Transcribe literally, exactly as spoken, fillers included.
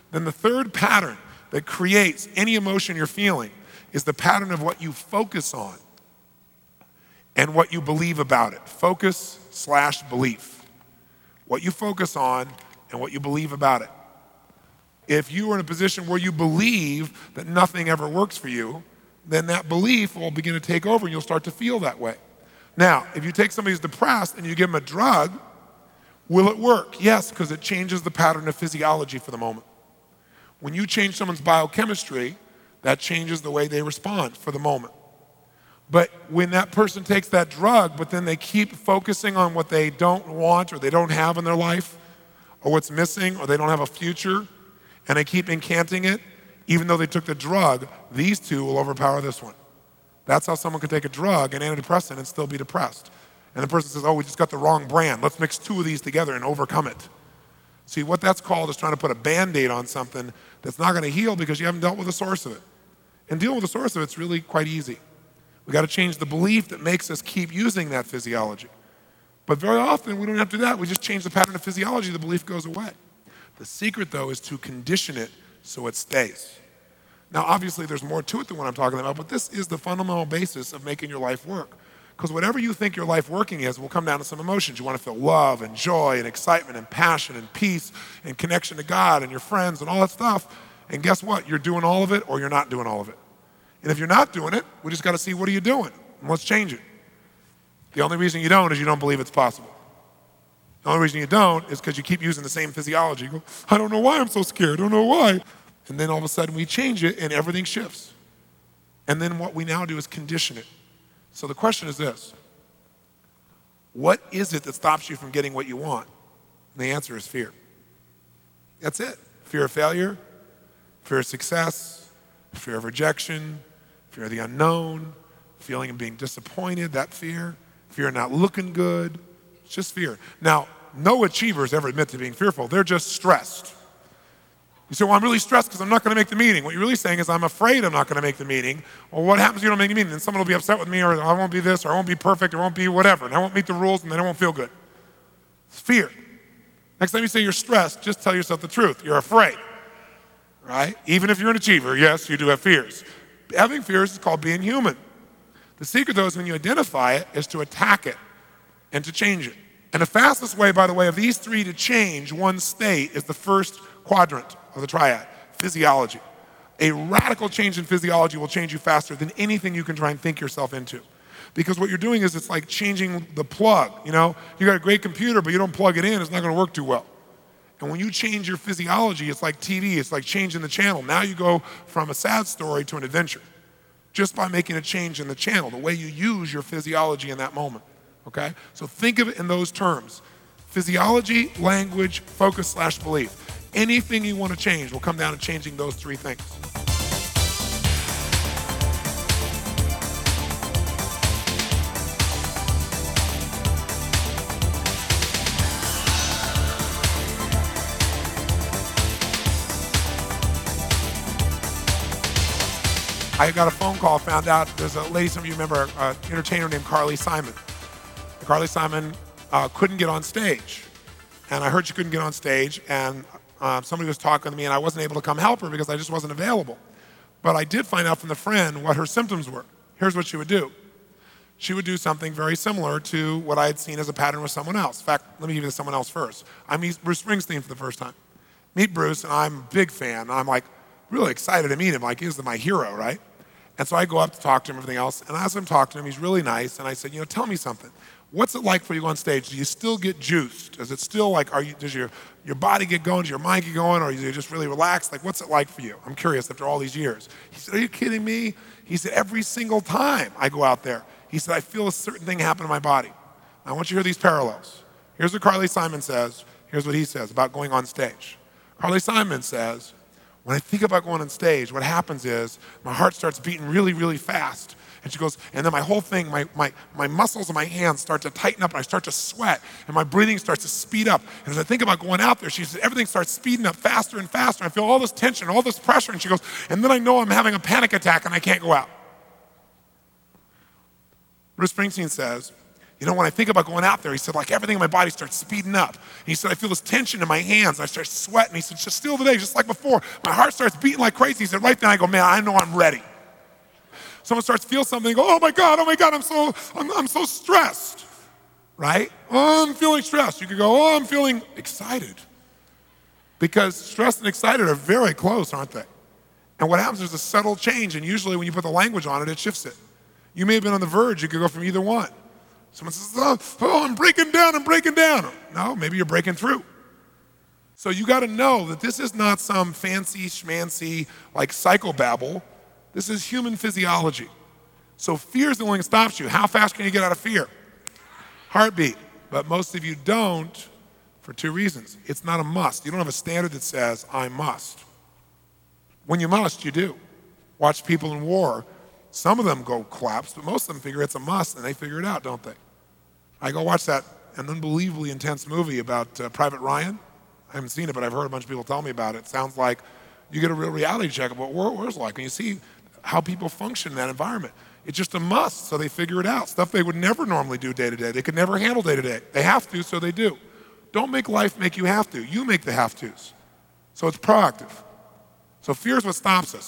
Then the third pattern that creates any emotion you're feeling is the pattern of what you focus on and what you believe about it. Focus slash belief. What you focus on and what you believe about it. If you are in a position where you believe that nothing ever works for you, then that belief will begin to take over and you'll start to feel that way. Now, if you take somebody who's depressed and you give them a drug, will it work? Yes, because it changes the pattern of physiology for the moment. When you change someone's biochemistry, that changes the way they respond for the moment. But when that person takes that drug, but then they keep focusing on what they don't want or they don't have in their life, or what's missing, or they don't have a future, and they keep incanting it, even though they took the drug, these two will overpower this one. That's how someone can take a drug, an antidepressant, and still be depressed. And the person says, oh, we just got the wrong brand. Let's mix two of these together and overcome it. See, what that's called is trying to put a Band-Aid on something that's not going to heal because you haven't dealt with the source of it. And dealing with the source of it's really quite easy. We got to change the belief that makes us keep using that physiology. But very often, we don't have to do that. We just change the pattern of physiology, the belief goes away. The secret, though, is to condition it so it stays. Now, obviously, there's more to it than what I'm talking about, but this is the fundamental basis of making your life work. Because whatever you think your life working is will come down to some emotions. You want to feel love and joy and excitement and passion and peace and connection to God and your friends and all that stuff. And guess what? You're doing all of it or you're not doing all of it. And if you're not doing it, we just got to see, what are you doing? And let's change it. The only reason you don't is you don't believe it's possible. The only reason you don't is because you keep using the same physiology. You go, I don't know why I'm so scared. I don't know why. And then all of a sudden we change it and everything shifts. And then what we now do is condition it. So the question is this: what is it that stops you from getting what you want? And the answer is fear. That's it. Fear of failure, fear of success, fear of rejection, fear of the unknown, feeling of being disappointed, that fear, fear of not looking good. It's just fear. Now, no achievers ever admit to being fearful. They're just stressed. You say, well, I'm really stressed because I'm not going to make the meeting. What you're really saying is, I'm afraid I'm not going to make the meeting. Well, what happens if you don't make the meeting? Then someone will be upset with me, or I won't be this, or I won't be perfect, or I won't be whatever, and I won't meet the rules, and then I won't feel good. It's fear. Next time you say you're stressed, just tell yourself the truth. You're afraid, right? Even if you're an achiever, yes, you do have fears. Having fears is called being human. The secret, though, is when you identify it, is to attack it and to change it. And the fastest way, by the way, of these three to change one state is the first quadrant of the triad, physiology. A radical change in physiology will change you faster than anything you can try and think yourself into. Because what you're doing is, it's like changing the plug, you know? You got a great computer, but you don't plug it in, it's not gonna work too well. And when you change your physiology, it's like T V, it's like changing the channel. Now you go from a sad story to an adventure, just by making a change in the channel, the way you use your physiology in that moment, okay? So think of it in those terms. Physiology, language, focus slash belief. Anything you want to change will come down to changing those three things. I got a phone call, found out there's a lady, some of you remember, an entertainer named Carly Simon. Carly Simon uh, couldn't get on stage. And I heard she couldn't get on stage, and uh, somebody was talking to me, and I wasn't able to come help her because I just wasn't available. But I did find out from the friend what her symptoms were. Here's what she would do. She would do something very similar to what I had seen as a pattern with someone else. In fact, let me give you someone else first. I meet Bruce Springsteen for the first time. Meet Bruce, and I'm a big fan. I'm like really excited to meet him, like he's my hero, right? And so I go up to talk to him and everything else, and as I'm talking to him, he's really nice, and I said, you know, tell me something. What's it like for you on stage? Do you still get juiced? Is it still like, are you, does your, your body get going? Does your mind get going? Or are you just really relaxed? Like, what's it like for you? I'm curious after all these years. He said, are you kidding me? He said, every single time I go out there, he said, I feel a certain thing happen in my body. I want you to hear these parallels. Here's what Carly Simon says. Here's what he says about going on stage. Carly Simon says, when I think about going on stage, what happens is my heart starts beating really, really fast. And she goes, and then my whole thing, my, my, my muscles in my hands start to tighten up, and I start to sweat, and my breathing starts to speed up. And as I think about going out there, she said, everything starts speeding up faster and faster. I feel all this tension, all this pressure, and she goes, and then I know I'm having a panic attack and I can't go out. Bruce Springsteen says, You know, when I think about going out there, he said, like everything in my body starts speeding up. And he said, I feel this tension in my hands. And I start sweating. He said, just still today, just like before. My heart starts beating like crazy. He said, right then I go, man, I know I'm ready. Someone starts to feel something, go, oh my God, oh my God, I'm so, I'm, I'm so stressed, right? Oh, I'm feeling stressed. You could go, oh, I'm feeling excited. Because stressed and excited are very close, aren't they? And what happens is a subtle change, and usually when you put the language on it, it shifts it. You may have been on the verge, you could go from either one. Someone says, oh, oh I'm breaking down, I'm breaking down. No, maybe you're breaking through. So you gotta know that this is not some fancy schmancy like psychobabble. This is human physiology. So fear is the only thing that stops you. How fast can you get out of fear? Heartbeat. But most of you don't for two reasons. It's not a must. You don't have a standard that says, I must. When you must, you do. Watch people in war. Some of them go collapse, but most of them figure it's a must, and they figure it out, don't they? I go watch that an unbelievably intense movie about uh, Private Ryan. I haven't seen it, but I've heard a bunch of people tell me about it. It sounds like you get a real reality check of what war, war's like, and you see how people function in that environment. It's just a must, so they figure it out. Stuff they would never normally do day to day. They could never handle day to day. They have to, so they do. Don't make life make you have to. You make the have tos. So it's proactive. So fear is what stops us.